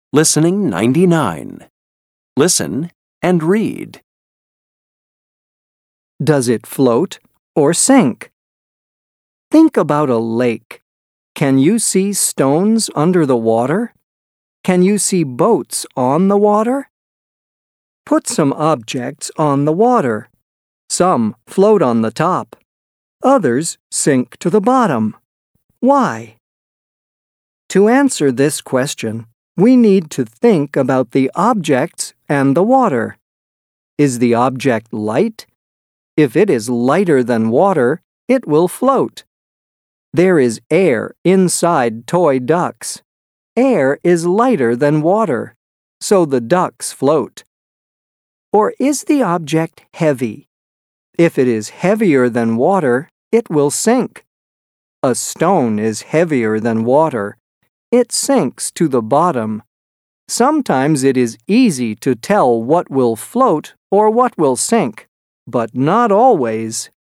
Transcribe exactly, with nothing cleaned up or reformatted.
Listening ninety-nine. Listen and read. Does it float or sink? Think about a lake. Can you see stones under the water? Can you see boats on the water? Put some objects on the water. Some float on the top. Others sink to the bottom. Why? To answer this question, we need to think about the objects and the water. Is the object light? If it is lighter than water, it will float. There is air inside toy ducks. Air is lighter than water, so the ducks float. Or is the object heavy? If it is heavier than water, it will sink. A stone is heavier than water. It sinks to the bottom. Sometimes it is easy to tell what will float or what will sink, but not always.